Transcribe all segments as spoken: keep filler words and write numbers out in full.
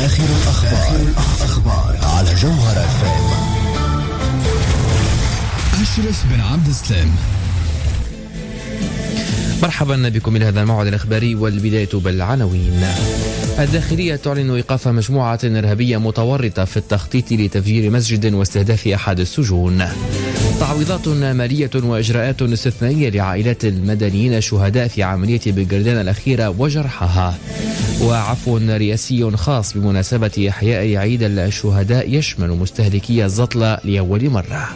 آخر الأخبار, الأخبار على جوهر اف ام. أشرف بن عبد السلام. مرحبا بكم إلى هذا الموعد الإخباري، والبداية بالعناوين. الداخلية تعلن إيقاف مجموعة إرهابية متورطة في التخطيط لتفجير مسجد واستهداف أحد السجون. تعويضات مالية وإجراءات استثنائية لعائلات المدنيين الشهداء في عملية بنغردان الأخيرة وجرحها. وعفو رئاسي خاص بمناسبة إحياء عيد الشهداء يشمل مستهلكي الزطلة لأول مرة.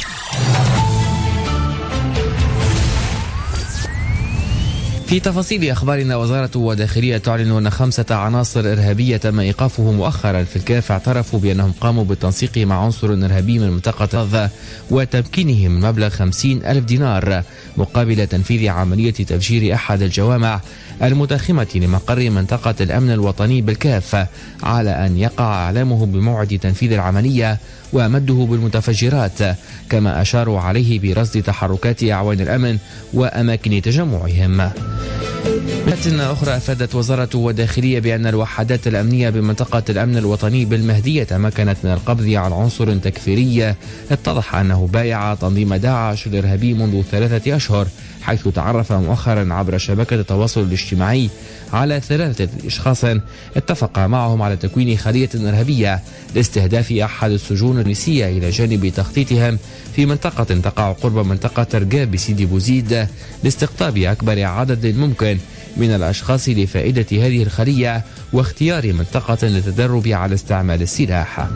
في تفاصيل أخبارنا، وزارة الداخلية تعلن أن خمسة عناصر إرهابية تم إيقافهم مؤخرا في الكاف اعترفوا بأنهم قاموا بالتنسيق مع عنصر إرهابي من منطقة غزة وتمكينهم من مبلغ خمسين ألف دينار مقابل تنفيذ عملية تفجير أحد الجوامع المتاخمة لمقر منطقة الأمن الوطني بالكاف، على أن يقع إعلامه بموعد تنفيذ العملية ومده بالمتفجرات، كما أشاروا عليه برصد تحركات أعوان الأمن وأماكن تجمعهم. بيانات أخرى أفادت وزارة الداخلية بأن الوحدات الأمنية بمنطقة الأمن الوطني بالمهدية تمكنت من القبض على عنصر تكفيري اتضح أنه بايع تنظيم داعش الإرهابي منذ ثلاثة أشهر، حيث تعرف مؤخرا عبر شبكة التواصل الاجتماعي على ثلاثة أشخاص اتفق معهم على تكوين خلية إرهابية لاستهداف أحد السجون التونسية إلى جانب تخطيطهم في منطقة تقع قرب منطقة رقاب بسيدي بوزيد لاستقطاب أكبر عدد ممكن من الأشخاص لفائدة هذه الخلية واختيار منطقة للتدرب على استعمال السلاح.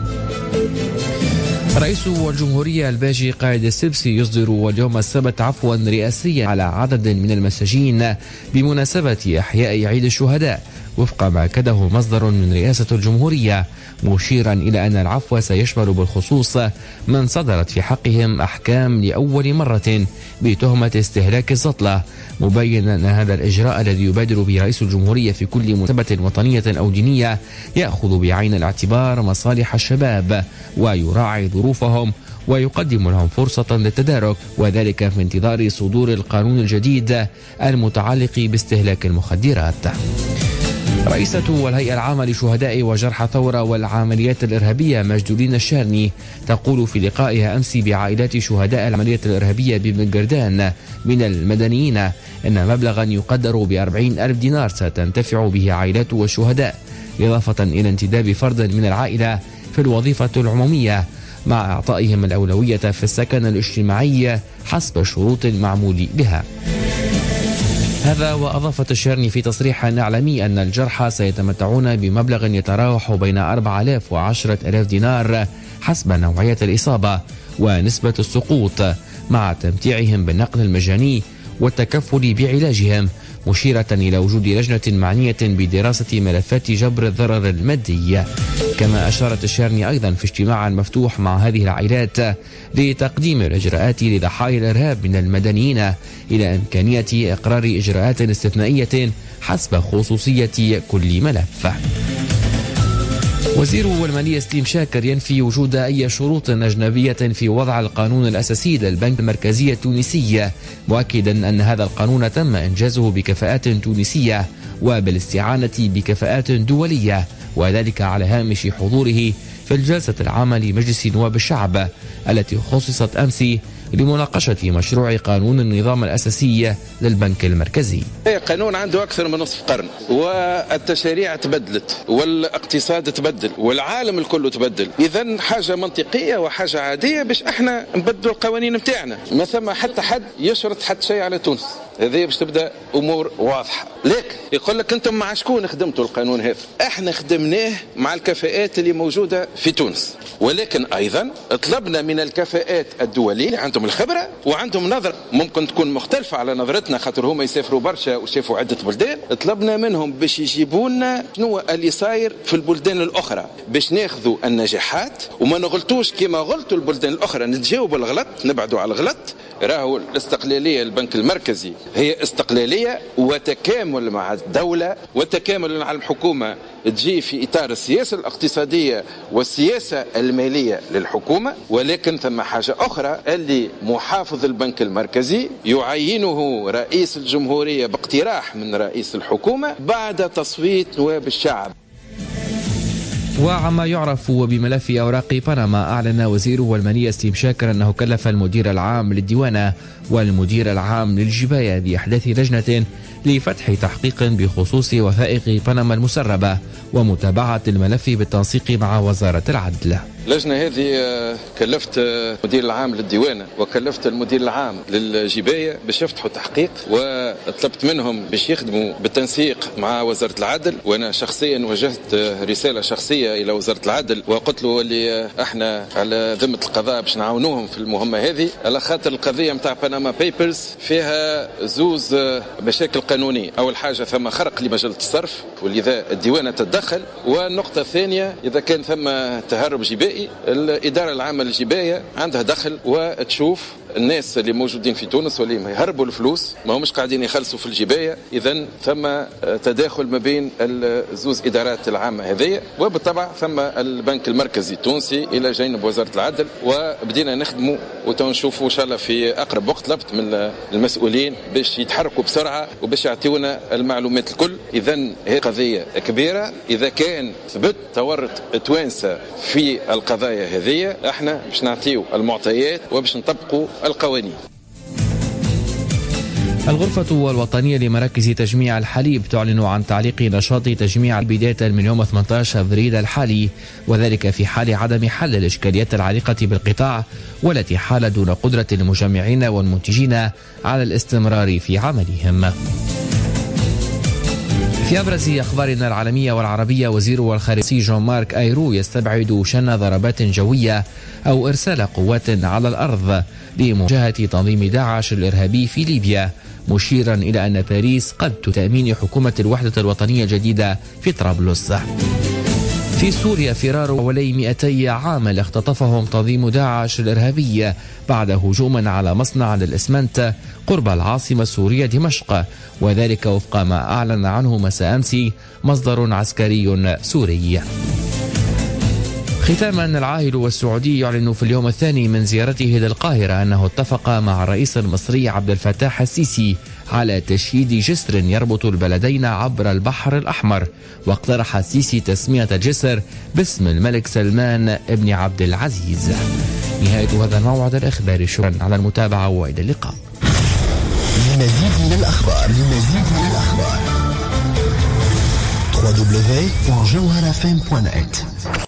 رئيس الجمهورية الباجي قائد السبسي يصدر اليوم السبت عفوا رئاسيا على عدد من المساجين بمناسبة إحياء عيد الشهداء، وفق ما أكده مصدر من رئاسة الجمهورية، مشيرا إلى أن العفو سيشمل بالخصوص من صدرت في حقهم أحكام لأول مرة بتهمة استهلاك الزطلة، مبينا أن هذا الإجراء الذي يبادر به رئيس الجمهورية في كل مناسبة وطنية أو دينية يأخذ بعين الاعتبار مصالح الشباب ويراعي ظروفهم ويقدم لهم فرصة للتدارك، وذلك في انتظار صدور القانون الجديد المتعلق باستهلاك المخدرات. رئيسة الهيئة العامة لشهداء وجرحى ثورة والعمليات الإرهابية مجدولين الشارني تقول في لقائها أمس بعائلات شهداء العملية الإرهابية ببنغردان من المدنيين أن مبلغا يقدر بأربعين ألف دينار ستنتفع به عائلات والشهداء، إضافة إلى انتداب فرد من العائلة في الوظيفة العمومية مع إعطائهم الأولوية في السكن الاجتماعي حسب الشروط المعمول بها. هذا وأضافت الشرني في تصريح إعلامي أن الجرحى سيتمتعون بمبلغ يتراوح بين أربعة آلاف وعشرة آلاف دينار حسب نوعية الإصابة ونسبة السقوط، مع تمتيعهم بالنقل المجاني والتكفل بعلاجهم، مشيرة إلى وجود لجنة معنية بدراسة ملفات جبر الضرر المادي. كما أشارت الشارني أيضا في اجتماع مفتوح مع هذه العائلات لتقديم الإجراءات لضحايا الإرهاب من المدنيين إلى إمكانية إقرار إجراءات استثنائية حسب خصوصية كل ملف. وزير المالية سليم شاكر ينفي وجود أي شروط أجنبية في وضع القانون الأساسي للبنك المركزي التونسي، مؤكدا أن هذا القانون تم إنجازه بكفاءات تونسية وبالاستعانة بكفاءات دولية، وذلك على هامش حضوره في الجلسة العامة لمجلس نواب الشعب التي خصصت أمس لمناقشة مشروع قانون النظام الأساسي للبنك المركزي. قانون عنده أكثر من نصف قرن، والتشريع تبدلت والاقتصاد تبدل والعالم الكل تبدل، إذن حاجة منطقية وحاجة عادية باش احنا نبدلوا القوانين متاعنا، ما ثم حتى حد يشرط حتى شيء على تونس، هذه باش تبدأ أمور واضحة. لكن يقول لك أنتم مع شكون خدمتوا القانون هذا؟ احنا خدمناه مع الكفاءات اللي موجودة في تونس، ولكن أيضا طلبنا من الكفاءات الدولية اللي عندهم الخبرة وعندهم نظرة ممكن تكون مختلفة على نظرتنا، خاطر هم يسافروا برشا وشافوا عدة بلدان، طلبنا منهم باش يجيبوا لنا شنو اللي صاير في البلدان الأخرى باش ناخذوا النجاحات وما نغلطوش كما غلطوا البلدان الأخرى، نتجاوب الغلط، نبعدوا على الغلط. راهو الاستقلالية البنك المركزي هي استقلالية وتكامل مع الدولة وتكامل مع الحكومة، تجي في إطار السياسة الاقتصادية والسياسة المالية للحكومة، ولكن ثم حاجة أخرى اللي محافظ البنك المركزي يعينه رئيس الجمهورية باقتراح من رئيس الحكومة بعد تصويت نواب الشعب. وعما يعرف بملف أوراق بنما، أعلن وزير المالية ستيف شاكر أنه كلف المدير العام للديوانة والمدير العام للجباية بإحداث لجنة لفتح تحقيق بخصوص وثائق بنما المسربة ومتابعة الملف بالتنسيق مع وزارة العدل. اللجنة هذه كلفت المدير العام للديوانة وكلفت المدير العام للجباية باش يفتحوا تحقيق، وطلبت منهم باش يخدموا بالتنسيق مع وزارة العدل. وانا شخصيا وجهت رسالة شخصية الى وزارة العدل وقلت له اللي احنا على ذمة القضاء باش نعاونوهم في المهمة هذه، على خاطر القضية متاع بنما بيبرز فيها زوز مشاكل قانونية. اول حاجة ثم خرق لمجلة الصرف ولذا الديوانة تتدخل، والنقطة الثانية اذا كان ثم تهرب جبائي الإدارة العامة للجباية عندها دخل وتشوف الناس اللي موجودين في تونس واللي يهربوا الفلوس ما همش قاعدين يخلصوا في الجباية. إذن ثم تداخل ما بين الزوز إدارات العامة هذه، وبالطبع ثم البنك المركزي التونسي إلى جانب وزارة العدل، وبدينا نخدموا وتنشوفوا إن شاء الله في أقرب وقت. طلبت من المسؤولين باش يتحركوا بسرعة وباش يعطيونا المعلومات الكل. إذن هي قضية كبيرة، إذا كان ثبت تورط توانسة في القضايا هذه احنا باش نعطيو المعطيات وباش نطبقوا القوانين. الغرفة الوطنية لمراكز تجميع الحليب تعلن عن تعليق نشاط تجميع بداية من يوم ثمانية عشر أبريل الحالي، وذلك في حال عدم حل الإشكاليات العالقة بالقطاع والتي حال دون قدرة المجمعين والمنتجين على الاستمرار في عملهم. في أبرز أخبارنا العالمية والعربية، وزير الخارجية جون مارك أيرو يستبعد شن ضربات جوية أو إرسال قوات على الأرض لمواجهة تنظيم داعش الإرهابي في ليبيا، مشيرا إلى أن باريس قد تأمين حكومة الوحدة الوطنية الجديدة في طرابلس. في سوريا فرار حوالي مئتي عامل اختطفهم تنظيم داعش الإرهابي بعد هجوم على مصنع للإسمنت قرب العاصمة السورية دمشق، وذلك وفق ما أعلن عنه مساء أمس مصدر عسكري سوري. ختاما، العاهل والسعودي يعلن في اليوم الثاني من زيارته للقاهرة أنه اتفق مع الرئيس المصري عبد الفتاح السيسي على تشييد جسر يربط البلدين عبر البحر الأحمر، واقترح السيسي تسمية الجسر باسم الملك سلمان بن عبد العزيز. نهاية هذا الموعد الإخباري، شكرا على المتابعة وإلى اللقاء. لمزيد من الأخبار لمزيد من الأخبار دبليو دبليو دبليو دوت جوهر اف ام دوت نت.